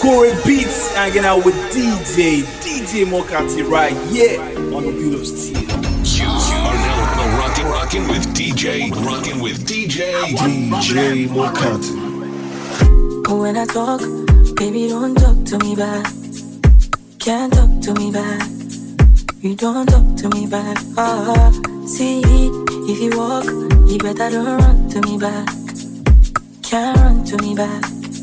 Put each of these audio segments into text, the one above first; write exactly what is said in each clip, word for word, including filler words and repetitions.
Corey Beats hanging out with D J, D J Mokati right here on the Wheel of Steel. You are now rocking, rocking with D J, rocking with D J, D J Mokati. When I talk, baby, don't talk to me back. Can't talk to me back. You don't talk to me back. Ah, see, if you walk, you better don't run to me back. Can't run to me back.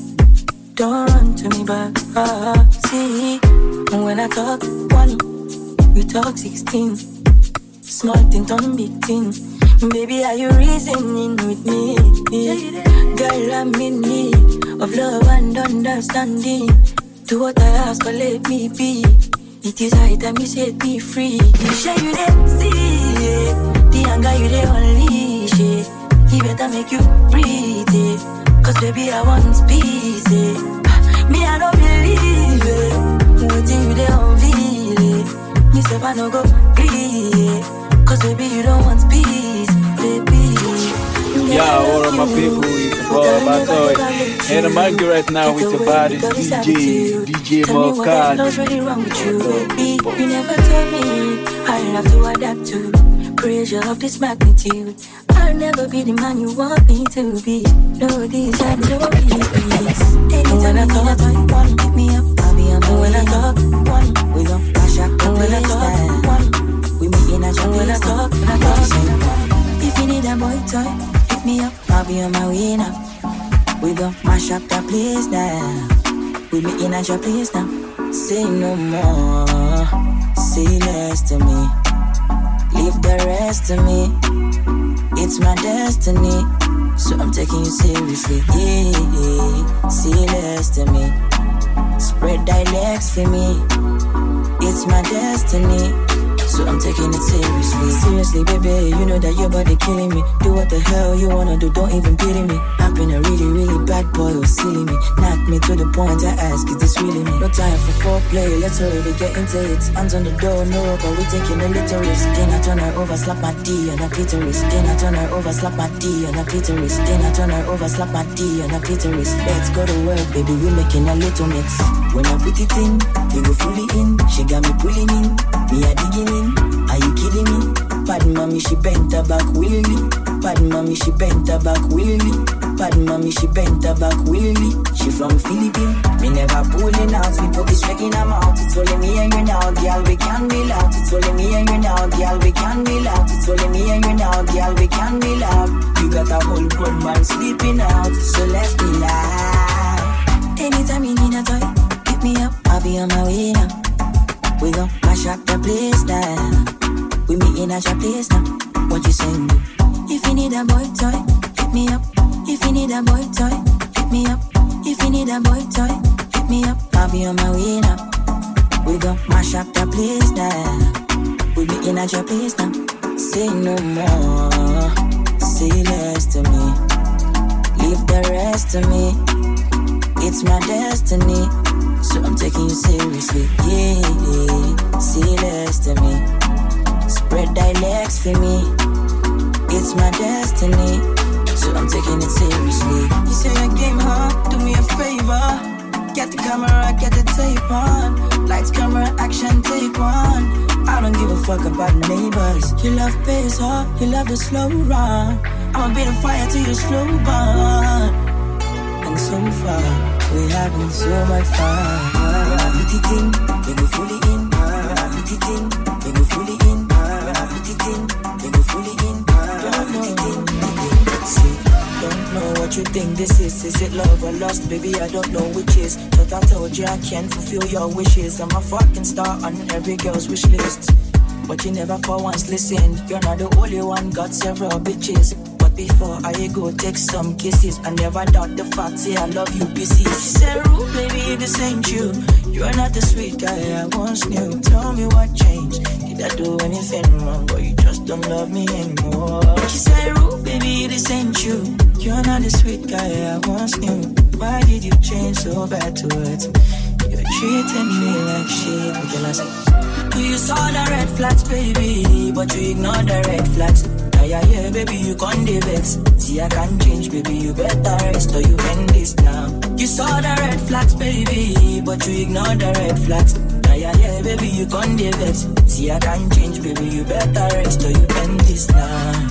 Don't run to me back. Ah, see, when I talk one, you talk sixteen. Small thing turn big thing. Baby, are you reasoning with me? Girl, I'm in need of love and understanding. Do what I ask or let me be. It is high time you set me free. You share you dey see the anger you dey unleash it. He better make you breathe it. Cause baby I want peace it. Me I don't believe it. Waiting you dey unveil it. Me say I no go breathe it. Cause baby you don't want peace, baby. Yeah, all of my people, it's a boy, my toy. And I'm angry right now with your body, D J, D J Mokati. What's really wrong with you, baby? You never told me I'll have to adapt to pressure of this magnitude. I'll never be the man you want me to be. No this and no peace. When I talk, one, pick me up, I'll be on my way. When I talk, one, we gon' mash up the when I talk, one, we meet in a job. When I talk, when I talk, if you need a boy toy, pick me up, I'll be on my way now. We gon' mash up the place now. We meet in a job place now. Say no more, say less to me. Leave the rest to me. It's my destiny, so I'm taking you seriously. Yeah, say less to me. Spread dialects for me. It's my destiny, so I'm taking it seriously. Seriously, baby, you know that your body killing me. Do what the hell you wanna do, don't even pity me. I've been a really, really bad boy who's silly me. Knock me to the point I ask, is this really me? No time for foreplay, let's already get into it. Hands on the door, no rope, but we taking a little risk. Then I turn her over, slap my D on her clitoris. Then I turn her over, slap my D on her clitoris. Then I turn her over, slap my D on her clitoris. Let's go to work, baby, we making a little mix. When I put it in, we go fully in. She got me pulling in, me a digging in. Are you kidding me? Bad mommy, she bent her back willingly. Bad mommy, she bent her back willingly. Bad mommy, she bent her back willingly. She from Philippines. Me never pulling out. We put this straight in her mouth. It's only me and you now, girl. We can be loud. It's only me and you now, girl. We can be loud. It's only me and you now, girl. We can be loud. You got a whole grown man sleeping out, so let's be loud. Anytime you need a toy, pick me up. I'll be on my way now. We gon' mash up the place now. We meet in a your place now. What you saying? If you need a boy toy, hit me up. If you need a boy toy, hit me up. If you need a boy toy, hit me up. I'll be on my way now. We gon' mash up the place now. We meet in a your place now. Say no more, say less to me. Leave the rest to me. It's my destiny, so I'm taking you seriously. Yeah, say less to me. Spread dialects for me. It's my destiny, so I'm taking it seriously. You say I came home, do me a favor. Get the camera, get the tape on. Lights, camera, action, take one. I don't give a fuck about neighbors. You love pace, huh? You love the slow run. I'ma be the fire till you slow burn. And so far, we having so much fun. When I put it in, they go fully in. When I put it in, they go fully in. When I put it in, they go fully in. Don't know it in, see, don't know what you think this is. Is it love or lust? Baby, I don't know which is. But I told you I can't fulfill your wishes. I'm a fucking star on every girl's wish list. But you never for once listened. You're not the only one, got several bitches. Before I go take some kisses, I never doubt the fact, say I love you, B C. She said, Roo, baby, this ain't you. You're not the sweet guy I once knew. Tell me what changed. Did I do anything wrong, or you just don't love me anymore? She said, Roo, baby, this ain't you. You're not the sweet guy I once knew. Why did you change so bad towards me? You're treating me like shit. Until I said, you saw the red flags, baby, but you ignored the red flags. Yeah, yeah, baby, you can't vex. See, I can't change, baby, you better rest or you end this now. You saw the red flags, baby, but you ignore the red flags. Yeah, yeah, yeah, baby, you can't do vex. See, I can't change, baby, you better rest or you end this now.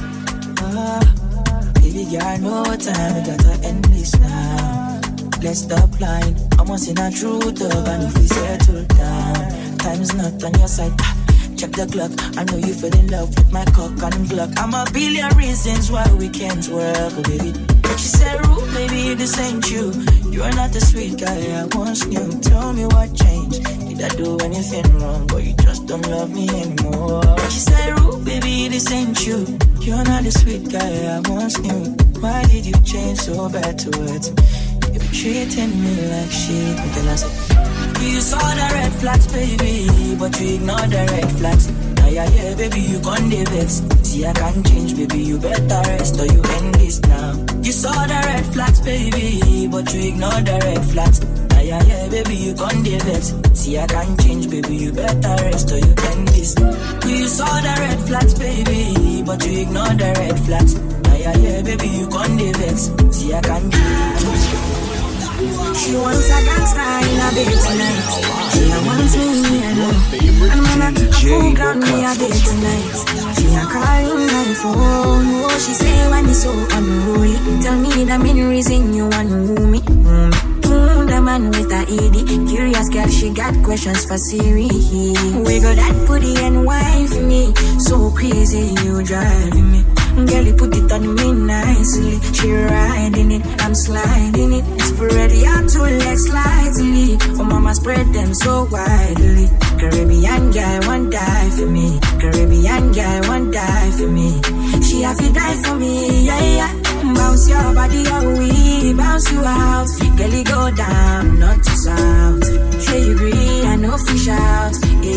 Ah, baby, girl, no time, we gotta end this now. Let's stop lying, I'm once in a true love, and if we settle down, time's not on your side. Ah, check the clock, I know you fell in love with my cock and Glock. I'm a billion reasons why we can't work, baby. She said, Roo, maybe this ain't you. You're not the sweet guy I once knew. Tell me what changed. Did I do anything wrong? But you just don't love me anymore. She said, Roo, baby, this ain't you. You're not the sweet guy I once knew. Why did you change so bad towards me? You be treating me like shit. But then I said, you saw the red flags, baby, but you ignore the red flags. Yeah, yeah, baby, you can't do vex. See, I can't change, baby, you better rest or you end this now. You saw the red flags, baby, but you ignore the red flags. Yeah, yeah, yeah, baby, you can't do vex. See, I can't change, baby, you better rest or you end this. You saw the red flags, baby, but you ignore the red flags. Yeah, yeah, yeah, baby, you can't do vex. See, I can't change. She wants a gangster in a bed tonight. She wants me alone. And when I fool ground me a bed tonight. She a calling my phone. Oh, she say when it's so unruly. Tell me the main reason you want to woo me. Mm. Mm, the man with a E D. Curious girl, she got questions for Siri. Wiggle that booty and wine for me. So crazy, you driving me. Girl, you put it on me nicely. She riding it, I'm sliding it. Spread your two legs slightly. Oh, mama, spread them so widely. Caribbean guy won't die for me. Caribbean guy won't die for me. She have to die for me, yeah, yeah. Bounce your body away, bounce you out. Girl, you go down, not to south. Sure you agree, I know fish out.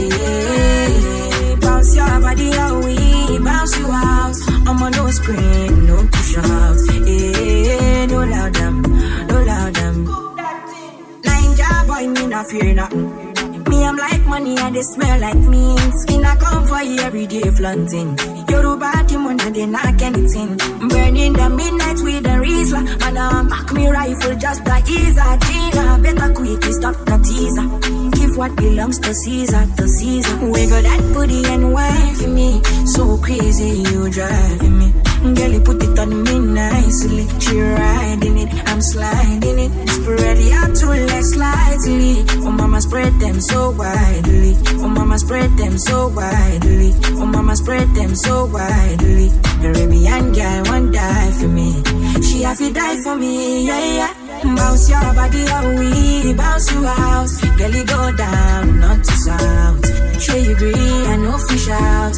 Yeah, bounce your body away, bounce you out. I'm on no scream, no push out. Yeah, no loud them, no loud them. Line job, boy, me not fear nothing. Me, I'm like money and they smell like me. Skin I come for you every day flaunting. Yoruba, Timon, and they knock anything. Burning the midnight with the Rizla. And I'm back me rifle just the ease. Gina, better quickly stop the teaser. Give what belongs to Caesar, to Caesar. Wiggle that booty and wine for me. So crazy, you driving me. Girl, you put it on me nicely. She riding it, I'm sliding it. Spread your two legs slightly. Oh, mama, spread them so widely. Oh, mama, spread them so widely. Oh, mama, spread them so widely. Caribbean guy won't die for me. She have to die for me, yeah, yeah. Bounce your body away, bounce you out. Girl, you go down, not to south. Sure you agree, I know fish out.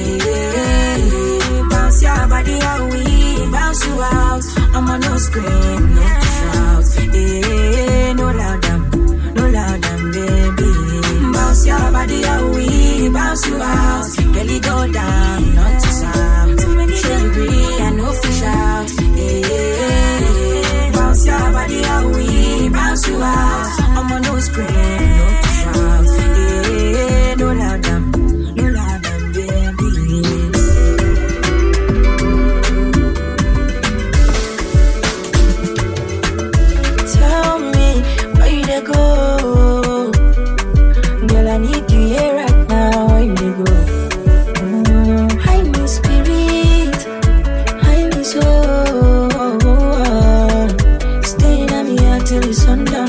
Yeah, bounce your body away, bounce you out. I'm on no scream, not to shout. Yeah, no loud them, no loud them, baby. Bounce your body away, bounce you out. Girl, you go down, not to south. Sure you agree, I know fish out. Yeah, bounce your body away, bounce you out. I'm on no scream, no to shout. Yeah, no loud them, no loud them, baby. Tell me where you dey go, girl. I need you here right now. Where you dey go? Mm, hide me spirit, hide me soul. Staying at me until the sundown.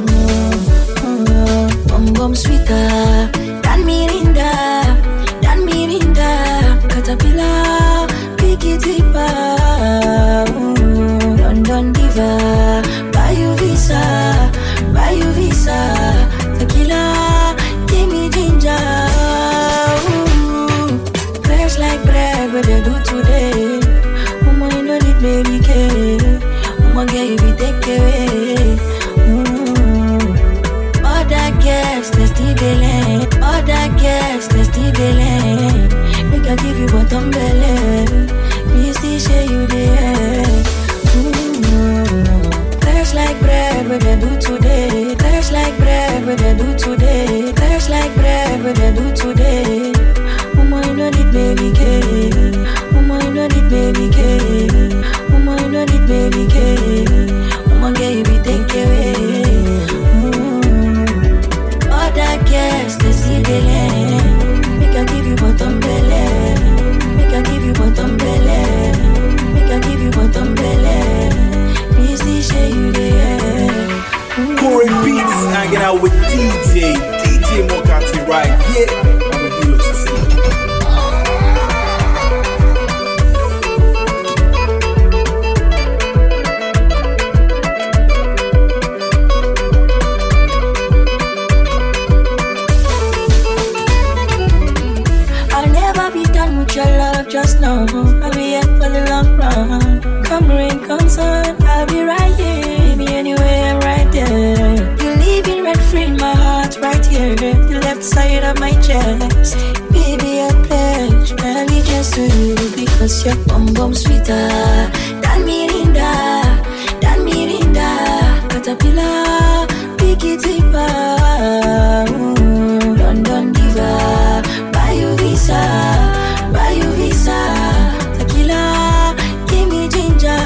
Bum bum sweeter than Mirinda, than Mirinda. Caterpillar, pick it deeper. Mm, London diva, buy you visa, buy you visa. Tequila, give me ginger. Ooh, fresh like bread, what they do today. Woman, you know it, baby, care. Woman, get you be take away. Mm. now with D J, D J Mokati right here on the U F C. I'll never be done with your love, just know I'll be here for the long run. Come rain, come sun, I'll be right here. Baby, anywhere, right there. You're leaving red free in my heart, right here. The left side of my chest. Baby, I pledge allegiance to you because your bum bum sweeter than Mirinda, than Mirinda. Caterpillar, pick it deeper. London diva, buy you visa, buy you visa. Tequila, give me ginger.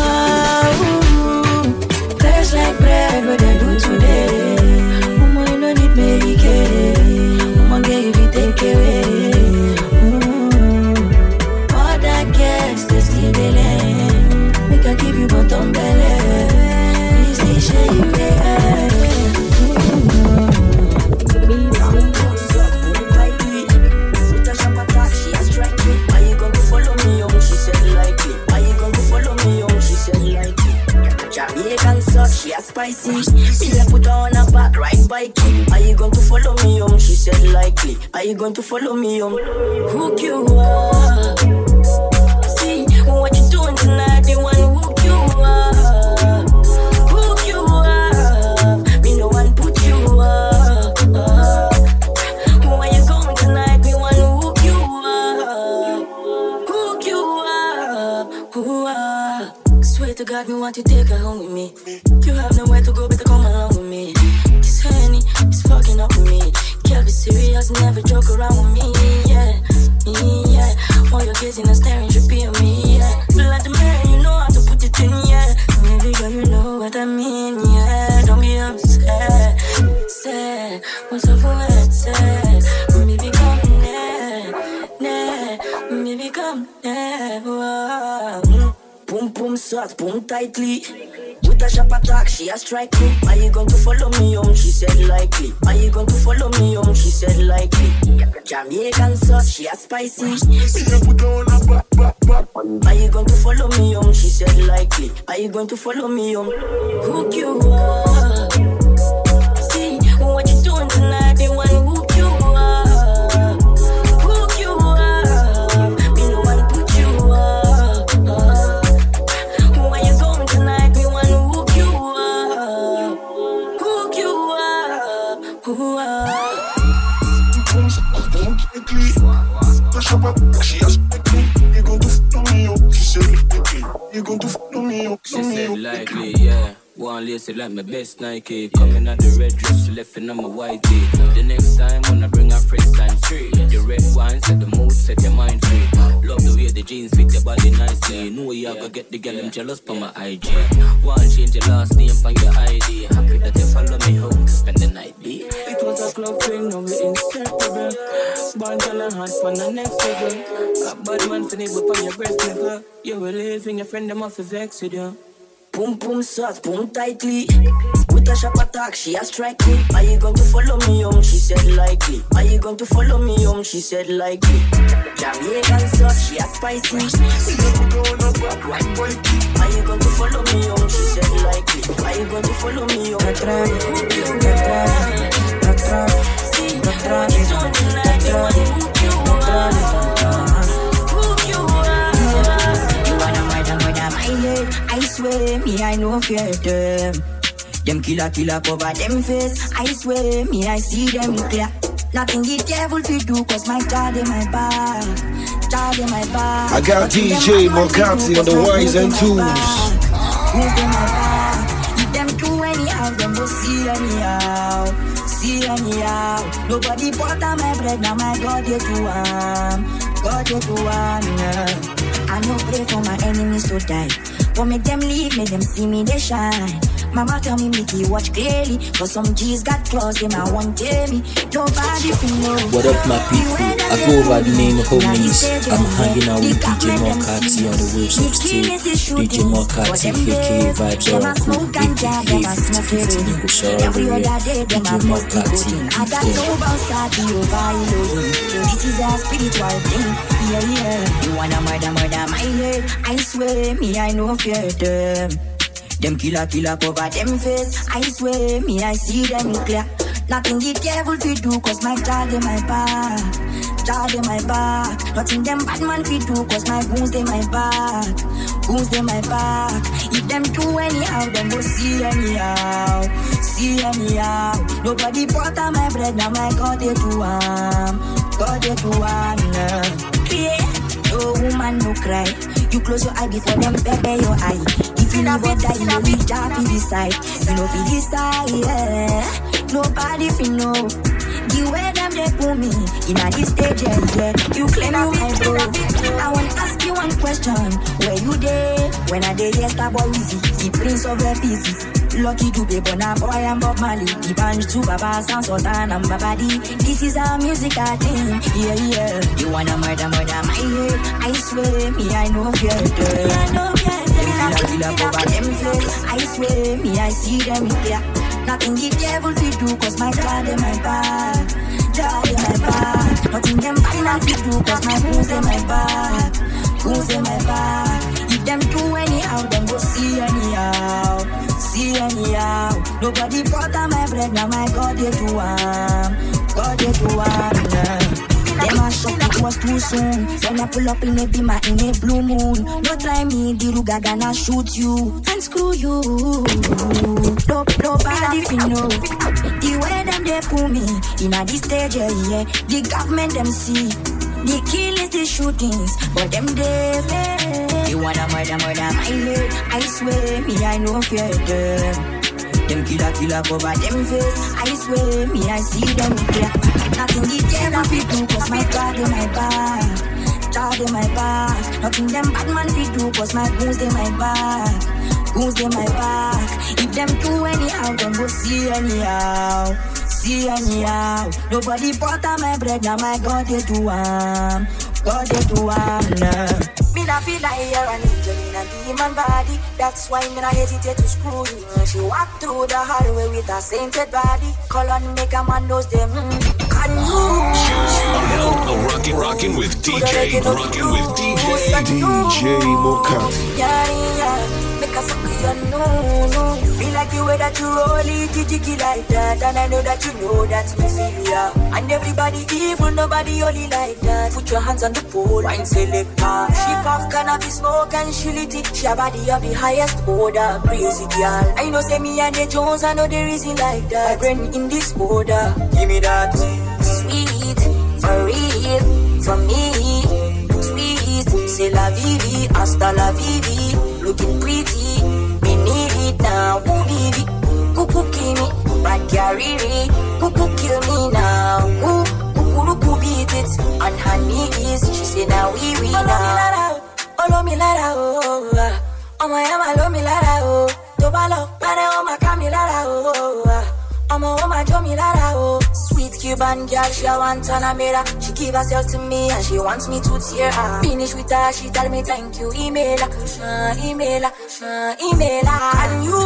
Fresh like bread, what I do today. Woman, you don't need Medicaid. Woman, give it take away. Mm. All that gas, they still delay. Make I give you bottom belly. Please stay share you there. She a spicy. Me a put her on her back, ride bike. Are you going to follow me home? She said likely. Are you going to follow me home? Hook you up. See what you doing tonight? They want to hook you up. Hook you up. Me no one put you up. Where you going tonight? Me want to hook you up. Hook you up. Hook up. Swear to God, me want to take her home with me. You have nowhere to go, better come along with me. This honey is fucking up with me. Can't be serious, never joke around with me, yeah, yeah. All your gazing and staring should be on me, yeah. Feel like the man, you know how to put it in, yeah. Maybe girl, you know what I mean, yeah. Don't be upset, sad. What's up for what sad? Maybe come near, near. Maybe come near. Boom, boom, shot, boom tightly. With a sharp attack, she a strike me. Are you going to follow me home? She said likely. Are you going to follow me home? She said likely. Jamaican sauce, she a spicy. Are you going to follow me home? She said likely. Are you going to follow me home? Hook you up. See what you doing tonight? They want to hook you up. Hook you up. Me no one put you up. Where you going tonight? Me want to hook you up. Hook you up. Hook up. She asked me, you going to follow me up? She said, you going to follow me up? She said likely, yeah. One lacy like my best Nike. Coming out the red dress, she left in on my white tee. The next time when I bring her fresh time straight. The red wine set the mood, set your mind free. Love the way the jeans fit your body nicely. Know you yeah. Gonna get the girl, I'm jealous for my I G. One change your last name for your I D. Happy that you follow me home to spend the night, B. It was a club thing, now we inseparable. Born girl and hot for the next level. A bad man for neighbor for your breast nipple. You will live in your friend, them off the vex with you. Boom, boom, sauce, boom tightly. With a sharp attack, she a strike me. Are you going to follow me home? She said likely. Are you going to follow me home? She said likely. Jamaican sauce, she a spicy. Are you going to follow me home? She said likely. Are you going to follow me home? Tatra, tatra, tatra, see what you doing tonight? They want to hook you up. Hook you up. You wanna murder, murder my head? I swear, me I no fear them. Them killer, killer cover them face. I swear, me I see them clear. Nothing the devil fit do, cause my child in my back. Child in my back. I got D J Mokati on the ones and twos. Who's in my back? If them do anyhow, them go see anyhow. See anyhow. Nobody butter my bread, now my God you to um. God you to um, yeah. I no pray for my enemies to die. But make them leave, make them see me they shine. Mama tell me make you watch clearly, but some G's got claws, them I won't tell me. Nobody can know. What up, my people? I go by the name of Homies. I'm hanging out with D J Morkati on the waves of steel. D J Morkati, aka Vibes Oracle, aka fifty fifty Nico Shara, D J Morkati. I got no bounce at the overload. This is a spiritual thing. Yeah, yeah. You wanna murder, murder my head? I swear, me, I know fear them. Them killer, killer cover them face. I swear, me, I see them clear. Nothing the devil fi do, cause my child in my back. Child in my back. Nothing them bad man fi do, cause my goons in my back. Goons in my back. If them do anyhow, them go see anyhow. See anyhow. Nobody butter my bread, now my God they do am. God they do am. Yeah. No woman no cry. You close your eye before them pepper your eye. If you never die, you know we jump in this side. You know we this side, yeah. Nobody fi know the way them they put me in a this stage, yeah, yeah. You claim you my bro. I wanna ask you one question. Where you there? When I day yes, that boy easy. The prince of Refugee. Lucky to be born a boy and Bob Marley. The band to Baba Sound Sultan and Babadi. This is our music I think. Yeah, yeah. You wanna murder, murder my head? I swear, me I know fear them. I know fear them. Them killer, killer cover them face. I swear, me I see them clear. Nothing the devil fi do, cause my God in my back. God in my back. Nothing them bad man fi do, cause my goons in my back. Goons in my back. If them do anyhow, them go see anyhow. See anyhow. Nobody butter my bread, now my God they do am. God they do am. Them a shock, it was too soon. When I pull up in a beamer in a blue moon. No try me, the Ruga gonna shoot you and screw you. No, nobody fi know the way them they put me in a this stage, yeah, yeah. The government them see the killings, the shootings, but them they fail. You wanna murder, murder my head? I swear, me I know fear them. Them killer, killer cover them face. I swear, me I see them clear. Nothing the devil fi do, cause my God in my back. God in my back. Nothing them bad man fi do, cause my goons in my back. Goons in my back. If them do anyhow, them go see anyhow. See anyhow. Nobody butter my bread, now my God they do am. God they do am. Me not feel like you're an angel in a demon body. That's why me not hesitate to screw you. She walk through the hallway with a sainted body. Call on make a man knows them. Can you? Now rocking, rocking with D J, rocking with D J, D J Morkati. Yeah, yeah. Make a sucker, you know, no. Feel like the way that you roll it, jiggy like that. And I know that you know that me feel ya. And everybody evil, nobody only like that. Put your hands on the pole, wine selector. She puff cannabis smoke and she lit it. She a body of the highest order, crazy girl. I know say me and the Jones, I know there is it like that. I brain in this order, give me that. Sweet, for real, from me. Sweet, c'est la vie, hasta la vie. Looking pretty, me need it now. Ooh, baby, cuckoo kill me, bad carry, cuckoo kill me now. Ooh, cuckoo cuckoo beat it on her knees. She say now we we now. Olo mi lara oh, oh my ama lo mi lara oh. Tobalo, pare oh my kami lara oh. Omo oh my jo mi lara oh. Sweet Cuban girl, she a want Panamera. She give herself to me and she wants me to tear her. Finish with her, she tell me thank you, email her, uh, email her, uh, email her. And you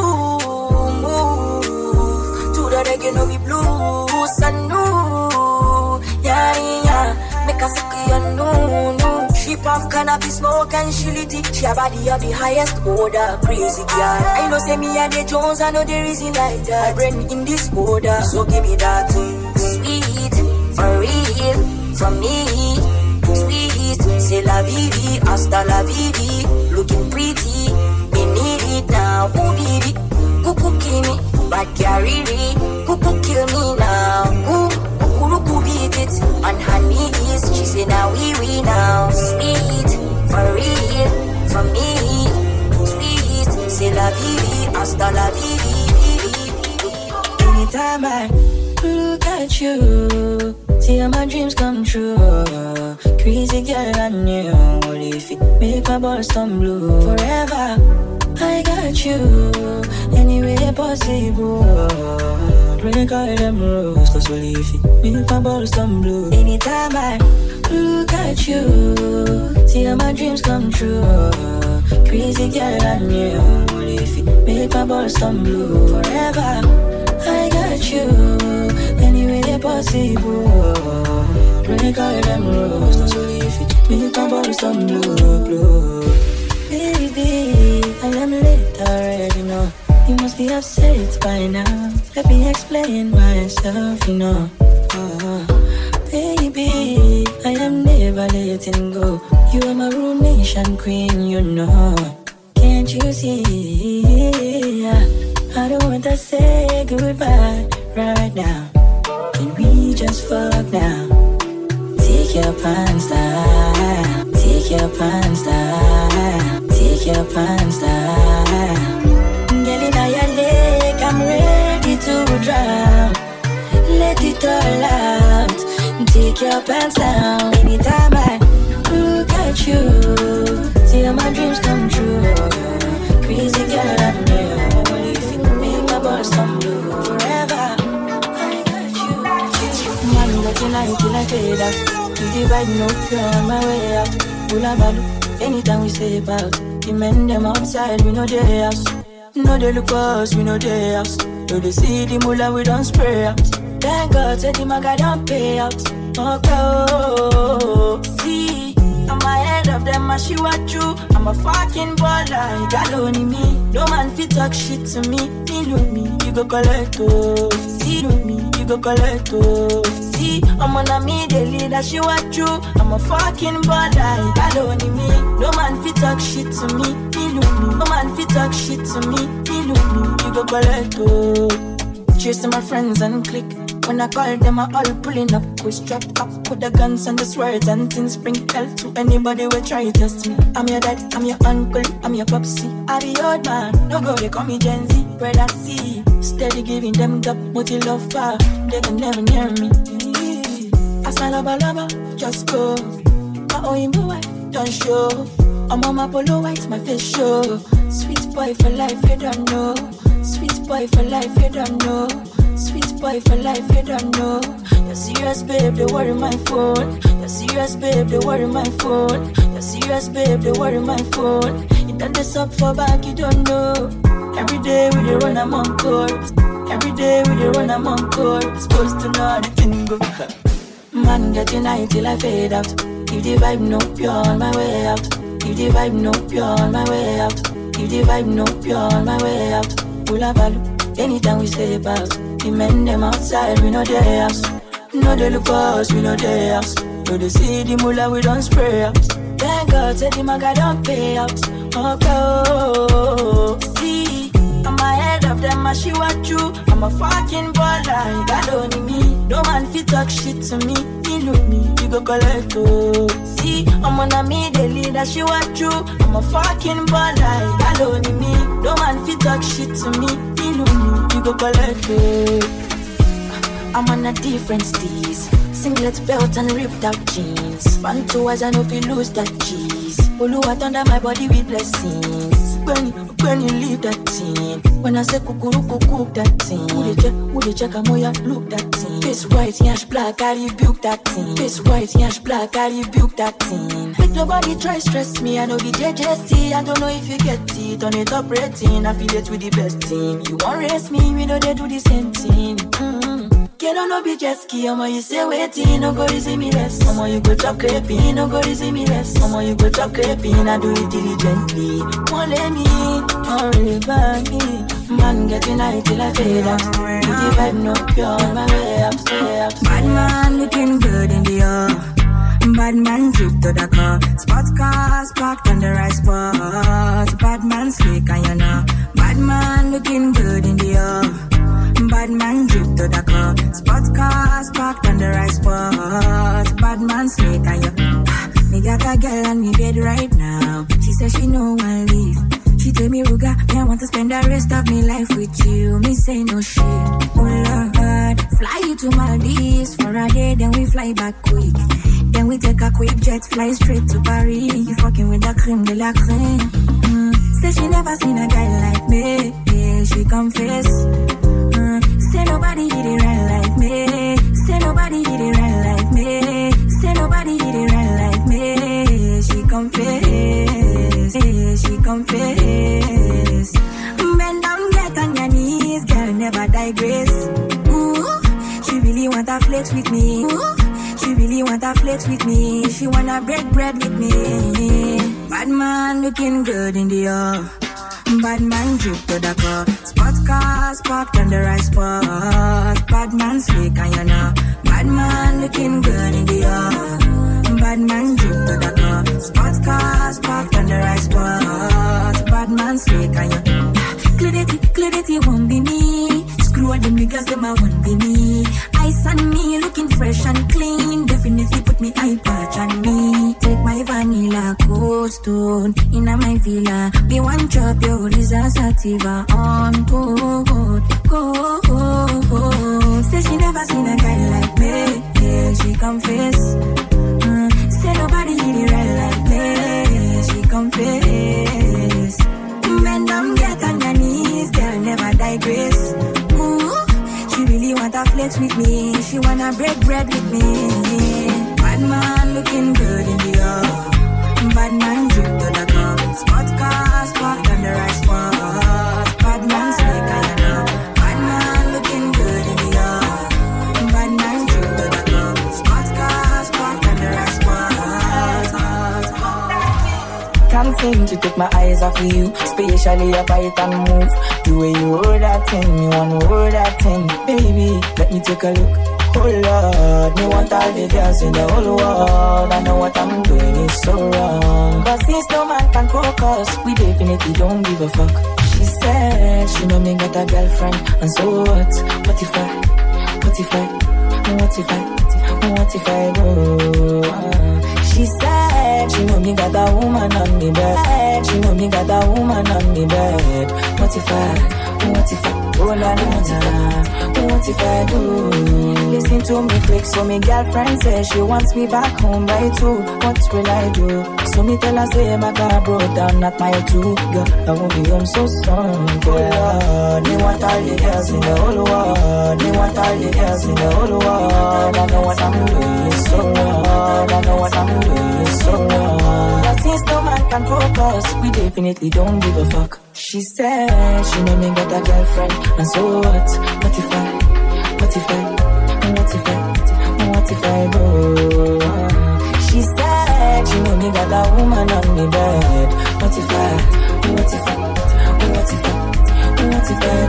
move to the reggae, no we blues and no, yeah, yeah. Make her suck you, no, no. She puff cannabis smoke and she lit it. She a body of the highest order, crazy girl. I know say me and the Jones, I know there is it like that. I brain in this order, so give me that sweet, for real, from me. Sweet, c'est la vie, hasta la vie. Looking pretty, me need it now. Ooh, baby, cuckoo kill me, bad carry, cuckoo kill me now. Ooh, cuckoo cuckoo beat it on her knees. She say now we we now. Sweet, for real, from me. Sweet, c'est la vie, hasta la vie. Anytime I look at you, see how my dreams come true. Crazy girl and you. What if it make my balls stumble? Forever, I got you. Anyway possible. Break all them rules. Cause what if it make my balls stumble? Anytime I look at you, see all my dreams come true. Crazy girl and you. What if it make my balls stumble? Forever, I got you. Anyway possible. Break all them rules. Cause what if it make my balls stumble? Baby, I am late already, no. You must be upset by now. Let me explain myself, you know. Uh, baby, I am never letting go. You are my ruination queen, you know. Can't you see? I don't want to say goodbye right now. Can we just fuck now? Take your pants down. Take your pants down. Take your pants down. Girl, in your leg, I'm ready to drown. Let it all out. Take your pants down. Anytime I look at you, see how my dreams come true. Crazy girl, I know. If you make my balls stumble forever, I got you. Man, got you night till I fade out. You divide no pure on my way out. Bulabalu, anytime we step out. The men them outside, we know they house. No they look for us, we know they house. No they see the mullah, we don't spray out. Thank God, say the maga don't pay out. Okay, oh, see, I'm ahead of them, I she watch you. I'm a fucking baller, you got only me. No man fit talk shit to me. Me look me, you go collect oh. See look me, you go collect oh. See, I'm on a me, the leader, she watch you. I'm a fucking baller, you got only me. No man fit talk shit to me. Me look me, no man fit talk shit to me. Me look me, you go collect oh. Cheers to my friends and click. When I call them, I all pulling up. We strapped up with the guns and the swords and things. Bring hell to anybody who try to test me. I'm your dad, I'm your uncle, I'm your popsy. I be old man, no go, they call me Gen Z. Brother C, steady giving them the multi love far. They can never near me. I smell lover, lover, just go. My own boy, don't show. I'm on my polo white, my face show. Sweet boy for life, you don't know. Sweet boy for life, you don't know. Sweet boy for life, you don't know. You're serious, babe, they worry my phone. You're serious, babe, they worry my phone. You're serious, babe, they worry my phone. You done this up for back, you don't know. Every day we dey run among court. Every day we dey run among court. Supposed to know how the thing go. Man, get your night till I fade out. If the vibe no pure on my way out. If the vibe no pure on my way out. If the vibe no pure on my way out. Bulabalu, anytime we step out. The men them outside, we know their house. No they look for us, we know their house. No they see the mullah, we don't spray out. Thank God, say the maga don't pay out. Okay, oh, see, I'm ahead of them, I she watch you. I'm a fucking baller, you got only me. No man fit talk shit to me. Me look me, you go collect oh. See, I'm on a me, the leader, she watch you. I'm a fucking baller, you got only me. No man fit talk shit to me. Me look me, you go collect oh. I'm on a different steez. Singlet belt and ripped out jeans. Run towards and if you lose that cheese. Oluwa under my body with blessings. When, when you leave that team. When I say kukuruku cook that team. Who they check, who they check, amoya look that team. Face white, yash black, I rebuke that team. Face white, yash black, I rebuke that team. Make nobody try stress me, I know the J J C. I don't know if you get it, on it up rating. I feel it with the best team. You won't race me, we know they do the same thing. Mm-hmm. Get on no be jet ski, I'ma you say waiting, no go easy me less. I'ma you go chop crepey, no go easy me less. I'ma you go chop crepey, I do it diligently. Won't let me, don't really bag me. Man getting high till I fade out. You the vibe no pure, on my way up, stay up. Bad man looking good in the air. Bad man drip to the car. Sports cars parked on the right spot. Bad man slick and you know. Bad man looking good in the air. Bad man drip to the car. Sports cars parked on the right spot. Bad man slick and you. Me got a girl on me bed right now. She says she no one leave. She tell me, Ruga, me I want to spend the rest of my life with you. Me say no shit. Oh Lord, fly you to Maldives for a day, then we fly back quick. Then we take a quick jet, fly straight to Paris. You fucking with the creme de la creme. Mm. Say she never seen a guy like me. Yeah, she confess. Mm. Say nobody hit it right like me. Say nobody hit it right like me. Say nobody hit it right like me. She confess. Yeah, she confess. Bend down, get on your knees, girl, never digress. Ooh, she really want to flex with me. Ooh, she really want to flex with me. She wanna break bread with me. Bad man looking good in the air. Bad man drip to the car. Sports cars parked on the right spot. Bad man slick and you know. Bad man looking good in the air. Bad man drip to the car. Sports cars parked on the right spot. Bad man slick and you know. Clarity, clarity won't be me. Screw all them niggas, them I won't be me. Ice on me, looking fresh and clean. Definitely put me eye patch on me. Take my vanilla cold stone inna my villa. Be one chop your Lisa Sativa on gold, gold, gold. Say she never seen a guy like me. Yeah, she confess. Mm, say nobody hit it right like me. She confess. Bend down, get on your knees, girl, never digress. Ooh, she really wanna flex with me. She wanna break bread with me. Bad man looking good in the air. Bad man drip to the car. Sports cars parked on the right spot. Bad man slick and you know. Bad man looking good in the air. Bad man drip to the car. Sports cars parked on the right spot. Can't seem to take my eyes off of you, especially your bite and move. The way you hold that thing, me wanna hold that thing. Baby, let me take a look. Oh Lord, me want all the girls in the whole world. I know what I'm doing is so wrong, but since no man can focus, we definitely don't give a fuck. She said she know me got a girlfriend, and so what? What if I, what if I, what if I, what if I go? Uh, she said she know me got a woman on me bed. She know me got a woman on me bed. What if I, what if I? Oh la la la, what if I do? Listen to me quick, so me girlfriend says she wants me back home by two. What will I do? So me tell her say my car broke down at mile two. Girl, I won't be home so soon. Girl, me want all the girls in the whole world. Me want all the girls in the whole world. I know what I'm doing is so wrong. I know what I'm doing is so wrong. But since no man can focus, we definitely don't give a fuck. She said she know me got a girlfriend, and so what? What if I? What if I? What if I? What if I go? She said she know me got a woman on me bed. What if I? What if I? What if I? What if I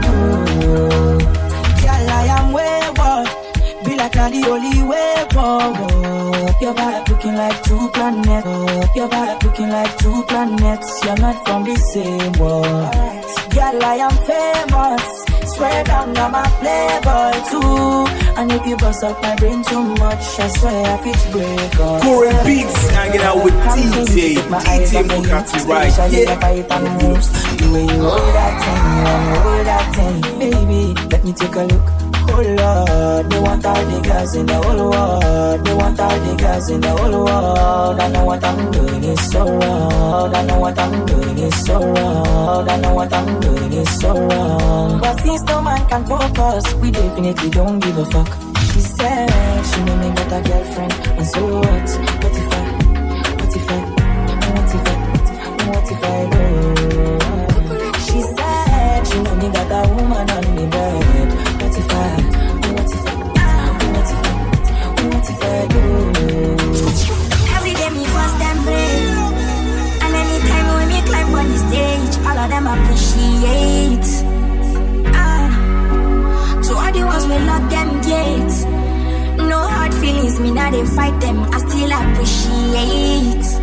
do? Girl, I am wayward. Be like I'm the only way forward. Your body looking like two planets. Your body looking like two planets. You're not from the same world. Girl, I am famous. Swear down, I'm a playboy too. And if you bust up my brain too much, I swear I fit break up. Corey Beats hanging out with D J, D J Mokati, right? Yeah. The way you hold that thing, you wanna hold that thing. Baby, let me take a look. Oh Lord, they want all the girls in the whole world. They want all the girls in the whole world. I know what I'm doing is so wrong. I know what I'm doing is so wrong. I know what I'm doing is so wrong. But since no man can focus, we definitely don't give a fuck. She said she know me got a girlfriend, and so what? What if I? What if I? What if I? What if I go? She said she know me got a woman on me bed. What if I? What if I? What if I? What if I do? Every day me bust them brain, and anytime when me climb on the stage, all of them appreciate. Ah, to all the ones we lock them gates, no hard feelings, me now they fight them, I still appreciate.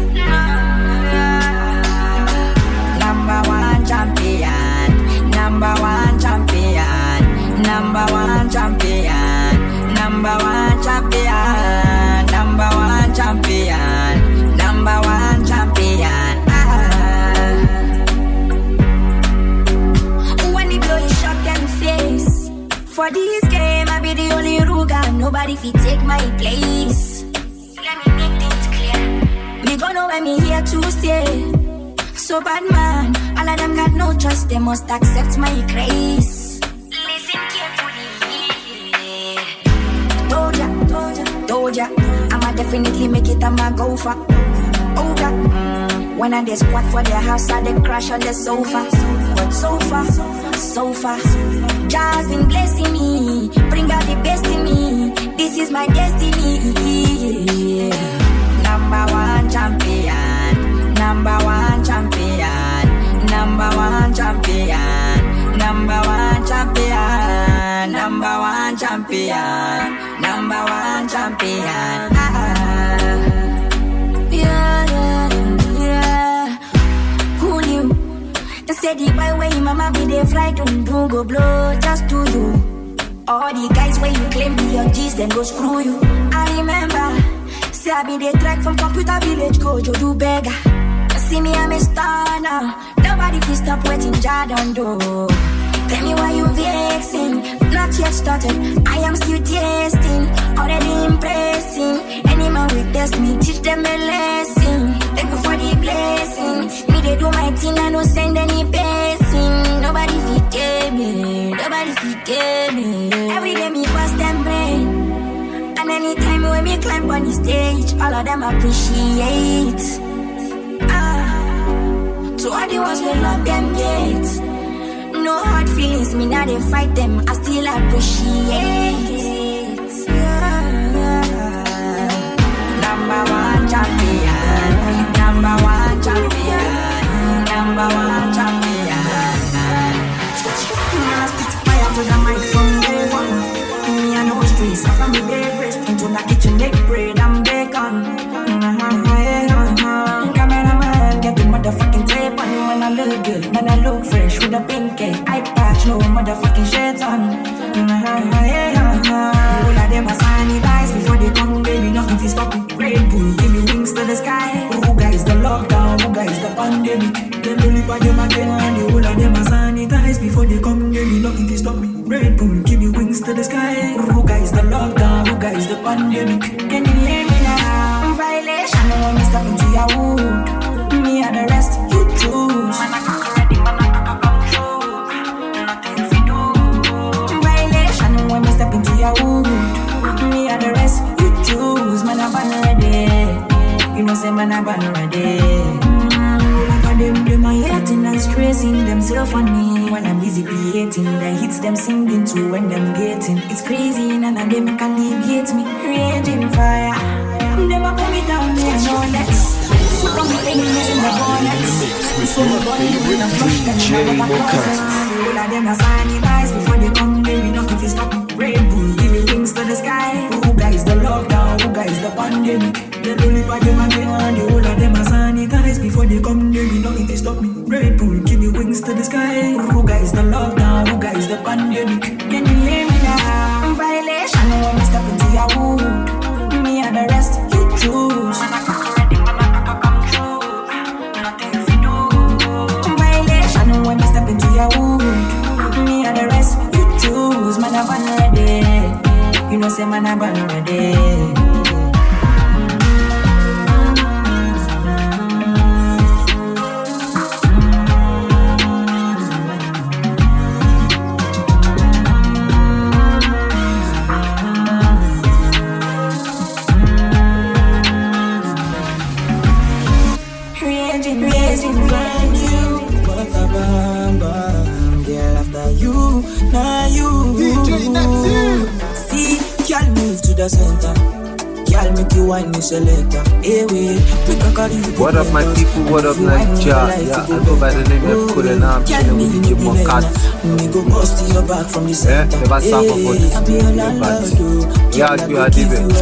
Number one champion, number one champion, number one champion, number one champion, number one champion, number one champion. Ah. When the blow is shot them face, for this game I be the only Ruga, nobody fit take my place. You gonna know when me here to stay. So bad man, all of them got no trust. They must accept my grace. Listen carefully. Doja, Doja, Doja. I'ma definitely make it. I'ma go for Oga. Mm. When I they squat for their house, I they crash on the sofa. But so far, so far, Jah's been blessing me. Bring out the best in me. This is my destiny. Number one champion. Number one champion. Number one champion. Number one champion. Number one champion. Number one champion. Ah, yeah, yeah, yeah. Who knew? They said the boy way mama be they fly to do go blow just to you. All the guys where you claim be your G's then go screw you. I remember, say I be the track from Computer Village, go Joe do beggar. See me, I'm a star now. Nobody please stop waiting, Jah don't do. Tell me why you vexing. Not yet started, I am still tasting. Already impressing. Any man with test me, teach them a lesson. Thank you for the blessing. Me they do my thing, I no send any blessing. Nobody forget me, nobody forget me. Every day me bust them brain. And anytime when me climb on the stage, all of them appreciate. So all the ones we love them yet. No hard feelings, me now they fight them. I still appreciate it. Yeah. Number one champion. Number one champion. Number one champion. I spit fire to the mic from day one. Me and no streets, after me day rest into the kitchen, make bread and bacon. Get the motherfucking tape on when I look good, when I look fresh with a pink eye patch, no motherfucking shades on. All of them are sanitized before they come, baby, nothing to stop me. Red Bull, give me wings to the sky. Who guys the lockdown, who guys the pandemic? Them only by them again, and the whole of them are sanitized before they come, baby, nothing to stop me. Red Bull, give me wings to the sky. Who guys the lockdown, who guys the pandemic? Can you hear me now? Violation, when me step into your wood. Me and the rest, you choose. Man, I cock already, man, I cock come true. Nothing if you do. Violation when me step into your wood. Me and the rest, you choose. Man, I'm ready. You know, say man, I'm ready. Mm, them, them are hating and stressing themselves on me. When I'm busy creating, the hits them singing to when them getting. It's crazy, none of them can alleviate me. Raging fire. Them a put me down, me and no next. Put on me enemies in the bonnets. So my body when I flush them in my closet. All of them are sanitized before they come, baby, nothing to stop me. Red Bull, give me wings to the sky. Who guys the lockdown, who guys the pandemic? They don't live by them again, the whole of them are sanitized before they come, baby, nothing to stop me. Red Bull, give me wings to the sky. Who guys the lockdown, who guys the pandemic? Can you hear me now? Violation when we step into your wood. Me and the rest, you choose. Man, I cock already, man, I cock come true. Nothing if you do. Violation when we step into your wood. Me and the rest, you choose. Man, I'm ready. You know, say man, I'm ready. The center, girl make you wine me selector. Hey we, we can carry you. What up my people? What up Nigeria? Yeah, I go by the name of Kule and I'm chilling with D J Mokat. Me go bust your back from the center. Yeah, never suffer for this. Yeah, you are the best.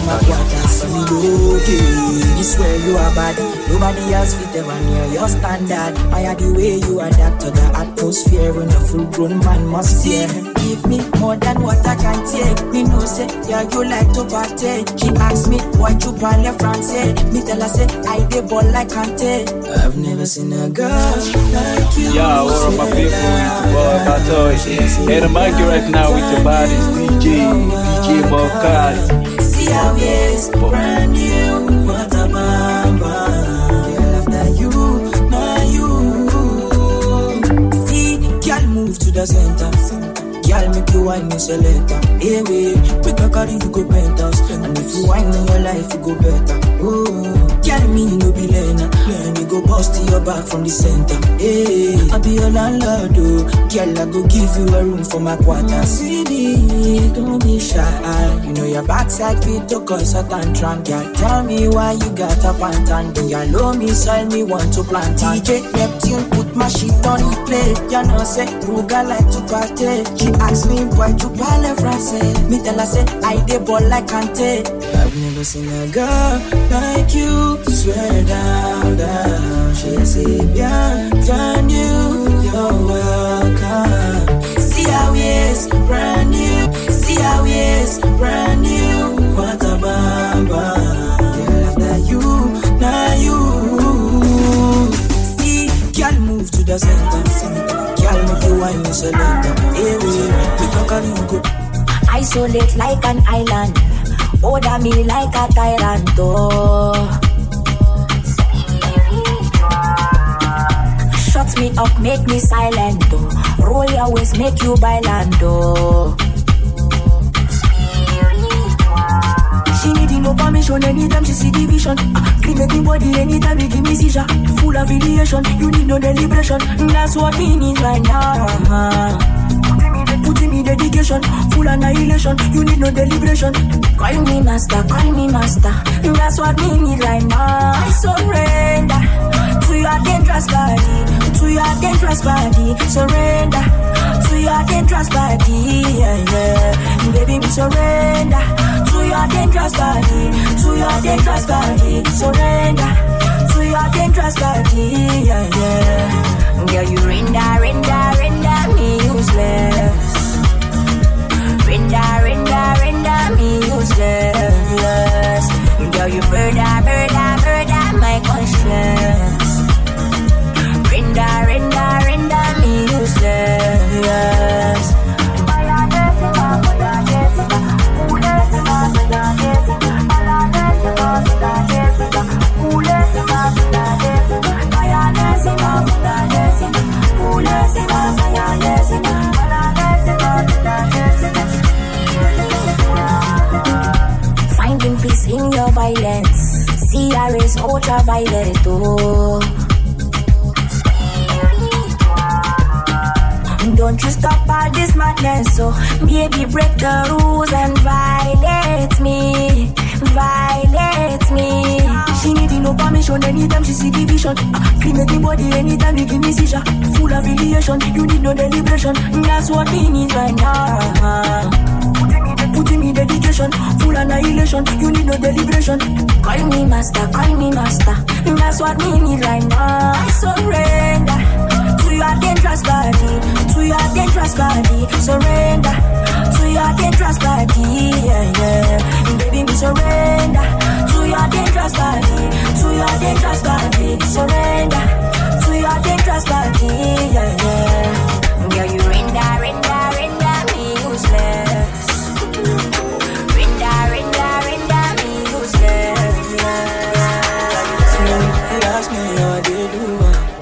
You swear you are bad. Nobody else fit ever near your standard. I are the way you adapt to the atmosphere when a full grown man must fear. Give me more than what I can take. Me know say, yeah, you like to party. She asks me, why you parle français? Me tell her say, I dey ball like Kante. I've never seen a girl like you. Yeah, what up my people? It's boy Batoy. Hey, the mic right now with your body, D J, D J Mokat. See how he is, brand new, what a bamba. the center. Girl, make you wine me selector. Hey, wait, we can carry you go penthouse. And if you wine in your life, you go better. Oh, girl, me no be Lena. Let me go bust to your back from the center. Hey, I be your landlord, oh. Girl, I go give you a room for my quarter. See me, don't be shy. You know your backside fit to cause a tantrum. Girl, tell me why you got a pantan. Do you low me, soil me, want to plant. D J Neptune, put my shit on the plate. You know, say, Ruga like to party. She ask me, why you parle français? Me tell her, say, I dey ball like Kante. I've never seen a girl like you. Swear down, down. She say, bien, find you. You're welcome. See how he is, brand new. See how he is, brand new. What a bam bam. Girl, after you, now you. See, girl, move to the center. Girl, make you wine me selector. Hey, we can carry you go. Isolate like an island. Order me like a tyrant. Oh. Shut me up, make me silent. Oh. Roll your waist, make you bailando. Oh. She needing no permission anytime she see the vision. Uh, clean the body anytime you give me seizure. Full of affiliation, you need no deliberation. That's what we need right now. Uh-huh. Put in me dedication, full annihilation. You need no deliberation. Call me master, call me master. That's what we need right now. I surrender to your dangerous body, to your dangerous body. Surrender to your dangerous body, yeah, yeah. Baby, me surrender to your dangerous body, to your dangerous body. Surrender to your dangerous body, yeah, yeah. Girl, you render, render, render me useless. Render, render, render me useless. Girl, you murder, murder, murder my conscience. Render, render, render me useless. Finding peace in your violence. C R is ultraviolet. Oh. Don't you stop all this madness, so baby break the rules and violate me, violate me. She needing no permission anytime she see the vision. Uh, clean the body anytime you give me seizure. Full affiliation, you need no deliberation. That's what we need right now. Uh-huh. Put in me dedication, full annihilation. You need no deliberation. Call me master, call me master. That's what we need right now. I surrender to your dangerous body, to your dangerous body. Surrender to your dangerous body, yeah, yeah. Baby, me surrender to your dangerous body, to your dangerous body. Surrender to your dangerous body, yeah, yeah. Girl, you render, render, render me useless. Render, render, render me useless, yeah. So you ask me how I did do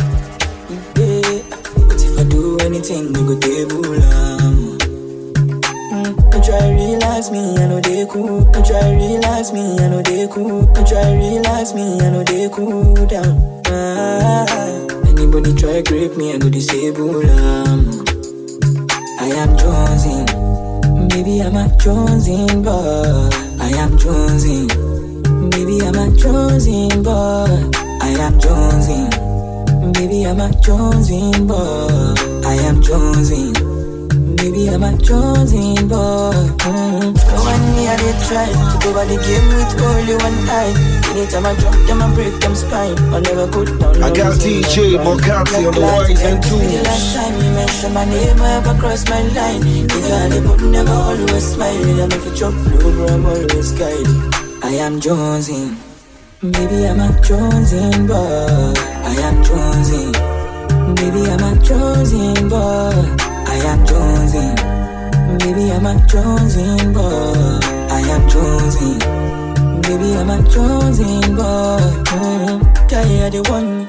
it. But if I do anything, you go table um. mm, You try realize me, I know they cool. You try realize me, I know they cool. You try realize me, I know they cool down. Ah, anybody try grip me, I go disable um. I am chosen, baby, I'm a chosen boy. I am chosen, baby, I'm a chosen boy. I am chosen, baby, I'm a chosen boy. I am chosen, baby, I'm a chosen boy. Mm-hmm. No one me I did try to go by the game with only one eye. Anytime I drop them, I break them spine. I never put down. I got D J Mokati on the ones and twos. The last time you mentioned my name, I ever crossed my line. The girl, but never always smiling. And if you drop low, bro, I'm always guiding. I am chosen, baby, I'm a chosen boy. I am chosen, baby, I'm a chosen boy. I am chosen, baby, I'm a chosen boy. I am chosen, baby, I'm a chosen boy. Mm-hmm. Yeah, the one.